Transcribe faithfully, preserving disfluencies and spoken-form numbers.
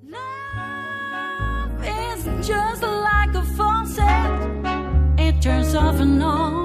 Love is just like a faucet. It turns off and on.